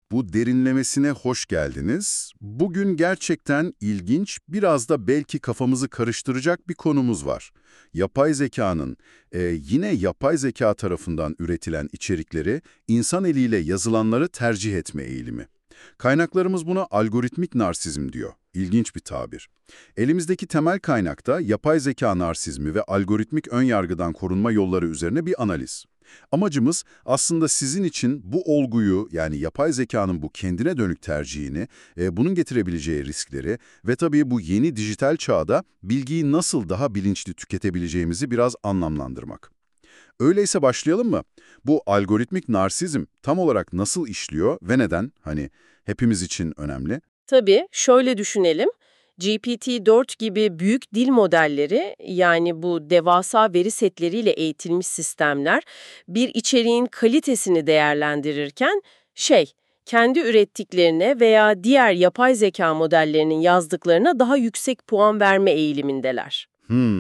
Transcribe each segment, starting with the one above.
Bu derinlemesine hoş geldiniz. Bugün gerçekten ilginç, biraz da belki kafamızı karıştıracak bir konumuz var. Yapay zekanın, yine yapay zeka tarafından üretilen içerikleri insan eliyle yazılanları tercih etme eğilimi. Kaynaklarımız buna algoritmik narsizm diyor. İlginç bir tabir. Elimizdeki temel kaynakta yapay zeka narsizmi ve algoritmik önyargıdan korunma yolları üzerine bir analiz. Amacımız aslında sizin için bu olguyu, yani yapay zekanın bu kendine dönük tercihini, bunun getirebileceği riskleri ve tabii bu yeni dijital çağda bilgiyi nasıl daha bilinçli tüketebileceğimizi biraz anlamlandırmak. Öyleyse başlayalım mı? Bu algoritmik narsizm tam olarak nasıl işliyor ve neden? Hani hepimiz için önemli. Tabii, şöyle düşünelim. GPT-4 gibi büyük dil modelleri, yani bu devasa veri setleriyle eğitilmiş sistemler, bir içeriğin kalitesini değerlendirirken, kendi ürettiklerine veya diğer yapay zeka modellerinin yazdıklarına daha yüksek puan verme eğilimindeler.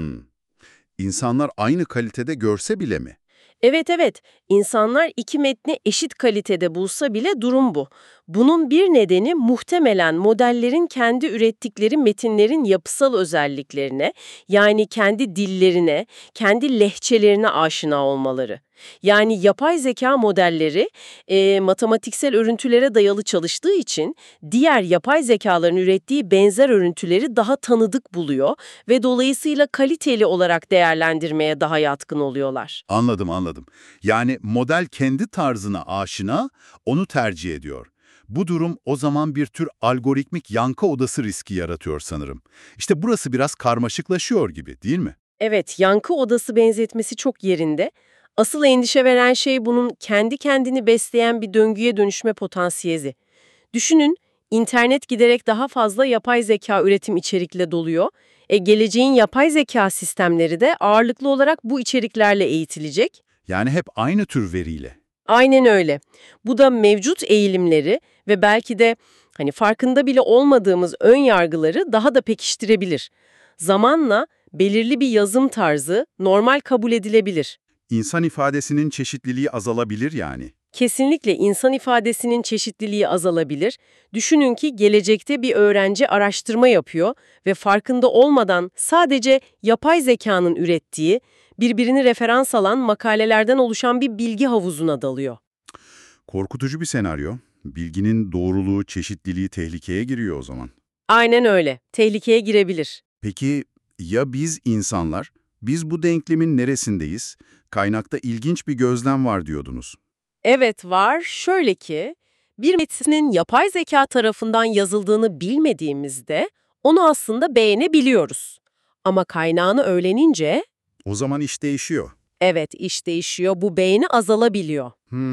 İnsanlar aynı kalitede görse bile mi? Evet, evet. İnsanlar iki metni eşit kalitede bulsa bile durum bu. Bunun bir nedeni muhtemelen modellerin kendi ürettikleri metinlerin yapısal özelliklerine, yani kendi dillerine, kendi lehçelerine aşina olmaları. Yani yapay zeka modelleri matematiksel örüntülere dayalı çalıştığı için diğer yapay zekaların ürettiği benzer örüntüleri daha tanıdık buluyor ve dolayısıyla kaliteli olarak değerlendirmeye daha yatkın oluyorlar. Anladım. Yani model kendi tarzına aşina, onu tercih ediyor. Bu durum o zaman bir tür algoritmik yankı odası riski yaratıyor sanırım. İşte burası biraz karmaşıklaşıyor gibi, değil mi? Evet, yankı odası benzetmesi çok yerinde. Asıl endişe veren şey bunun kendi kendini besleyen bir döngüye dönüşme potansiyeli. Düşünün, internet giderek daha fazla yapay zeka üretim içerikle doluyor. Geleceğin yapay zeka sistemleri de ağırlıklı olarak bu içeriklerle eğitilecek. Yani hep aynı tür veriyle. Aynen öyle. Bu da mevcut eğilimleri ve belki de farkında bile olmadığımız ön yargıları daha da pekiştirebilir. Zamanla belirli bir yazım tarzı normal kabul edilebilir. İnsan ifadesinin çeşitliliği azalabilir yani. Kesinlikle insan ifadesinin çeşitliliği azalabilir. Düşünün ki gelecekte bir öğrenci araştırma yapıyor ve farkında olmadan sadece yapay zekanın ürettiği, birbirini referans alan makalelerden oluşan bir bilgi havuzuna dalıyor. Korkutucu bir senaryo. Bilginin doğruluğu, çeşitliliği tehlikeye giriyor o zaman. Aynen öyle. Tehlikeye girebilir. Peki ya biz insanlar? Biz bu denklemin neresindeyiz? Kaynakta ilginç bir gözlem var diyordunuz. Evet var. Şöyle ki, bir metnin yapay zeka tarafından yazıldığını bilmediğimizde onu aslında beğenebiliyoruz. Ama kaynağını öğrenince, O zaman iş değişiyor. evet iş değişiyor, bu beğeni azalabiliyor.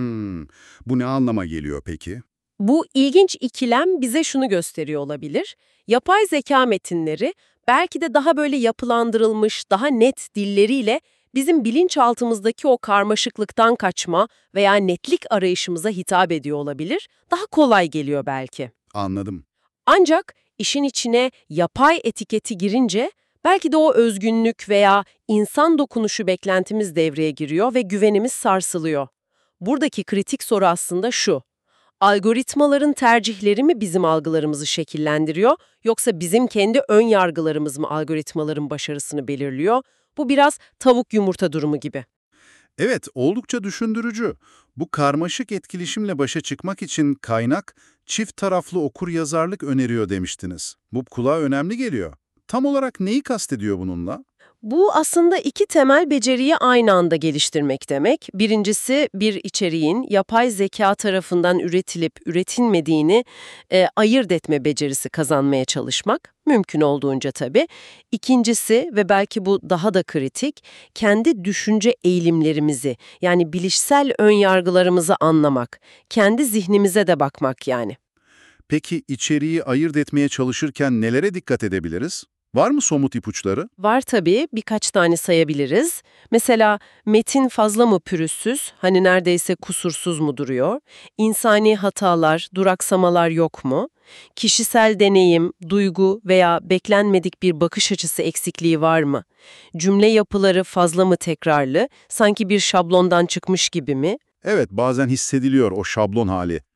Bu ne anlama geliyor peki? Bu ilginç ikilem bize şunu gösteriyor olabilir. Yapay zeka metinleri belki de daha böyle yapılandırılmış, daha net dilleriyle bizim bilinçaltımızdaki o karmaşıklıktan kaçma veya netlik arayışımıza hitap ediyor olabilir. Daha kolay geliyor belki. Anladım. Ancak işin içine yapay etiketi girince belki de o özgünlük veya insan dokunuşu beklentimiz devreye giriyor ve güvenimiz sarsılıyor. Buradaki kritik soru aslında şu: algoritmaların tercihleri mi bizim algılarımızı şekillendiriyor, yoksa bizim kendi ön yargılarımız mı algoritmaların başarısını belirliyor? Bu biraz tavuk yumurta durumu gibi. Evet, oldukça düşündürücü. Bu karmaşık etkileşimle başa çıkmak için kaynak çift taraflı okur-yazarlık öneriyor demiştiniz. Bu kulağa önemli geliyor. Tam olarak neyi kastediyor bununla? Bu aslında iki temel beceriyi aynı anda geliştirmek demek. Birincisi, bir içeriğin yapay zeka tarafından üretilip üretilmediğini ayırt etme becerisi kazanmaya çalışmak. Mümkün olduğunca tabii. İkincisi ve belki bu daha da kritik, kendi düşünce eğilimlerimizi, yani bilişsel önyargılarımızı anlamak, kendi zihnimize de bakmak yani. Peki içeriği ayırt etmeye çalışırken nelere dikkat edebiliriz? Var mı somut ipuçları? Var tabii, birkaç tane sayabiliriz. Mesela metin fazla mı pürüzsüz, neredeyse kusursuz mu duruyor? İnsani hatalar, duraksamalar yok mu? Kişisel deneyim, duygu veya beklenmedik bir bakış açısı eksikliği var mı? Cümle yapıları fazla mı tekrarlı, sanki bir şablondan çıkmış gibi mi? Evet, bazen hissediliyor o şablon hali.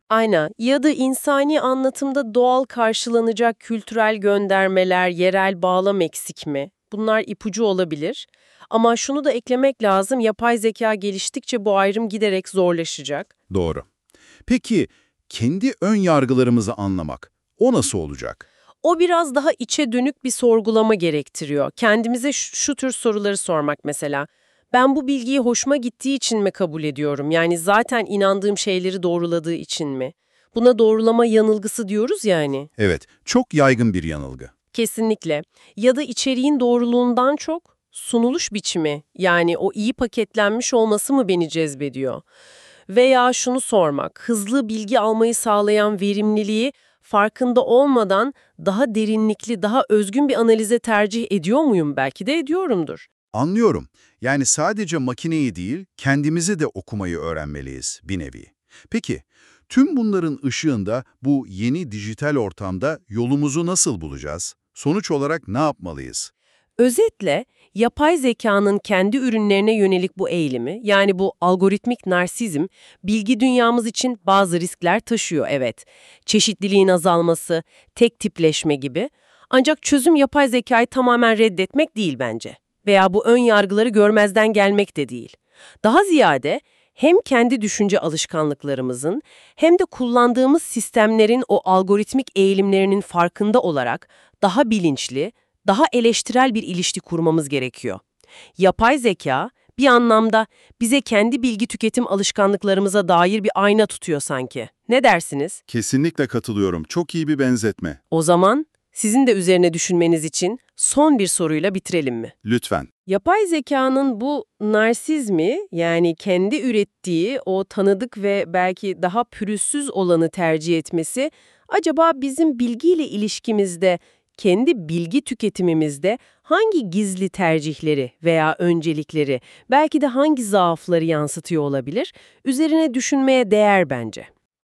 Aynen. Ya da insani anlatımda doğal karşılanacak kültürel göndermeler, yerel bağlam eksik mi? Bunlar ipucu olabilir. Ama şunu da eklemek lazım, yapay zeka geliştikçe bu ayrım giderek zorlaşacak. Doğru. Peki, kendi ön yargılarımızı anlamak, o nasıl olacak? O biraz daha içe dönük bir sorgulama gerektiriyor. Kendimize şu tür soruları sormak mesela. Ben bu bilgiyi hoşuma gittiği için mi kabul ediyorum? Yani zaten inandığım şeyleri doğruladığı için mi? Buna doğrulama yanılgısı diyoruz yani. Evet, çok yaygın bir yanılgı. Kesinlikle. Ya da içeriğin doğruluğundan çok sunuluş biçimi, yani o iyi paketlenmiş olması mı beni cezbediyor? Veya şunu sormak, hızlı bilgi almayı sağlayan verimliliği farkında olmadan daha derinlikli, daha özgün bir analize tercih ediyor muyum? Belki de ediyorumdur. Anlıyorum. Yani sadece makineyi değil, kendimizi de okumayı öğrenmeliyiz bir nevi. Peki, tüm bunların ışığında bu yeni dijital ortamda yolumuzu nasıl bulacağız? Sonuç olarak ne yapmalıyız? Özetle, yapay zekanın kendi ürünlerine yönelik bu eğilimi, yani bu algoritmik narsizm, bilgi dünyamız için bazı riskler taşıyor, evet. Çeşitliliğin azalması, tek tipleşme gibi. Ancak çözüm yapay zekayı tamamen reddetmek değil bence. Veya bu ön yargıları görmezden gelmek de değil. Daha ziyade hem kendi düşünce alışkanlıklarımızın hem de kullandığımız sistemlerin o algoritmik eğilimlerinin farkında olarak daha bilinçli, daha eleştirel bir ilişki kurmamız gerekiyor. Yapay zeka bir anlamda bize kendi bilgi tüketim alışkanlıklarımıza dair bir ayna tutuyor sanki. Ne dersiniz? Kesinlikle katılıyorum. Çok iyi bir benzetme. O zaman sizin de üzerine düşünmeniz için son bir soruyla bitirelim mi? Lütfen. Yapay zekanın bu narsizmi, yani kendi ürettiği o tanıdık ve belki daha pürüzsüz olanı tercih etmesi, acaba bizim bilgiyle ilişkimizde, kendi bilgi tüketimimizde hangi gizli tercihleri veya öncelikleri, belki de hangi zaafları yansıtıyor olabilir? Üzerine düşünmeye değer bence.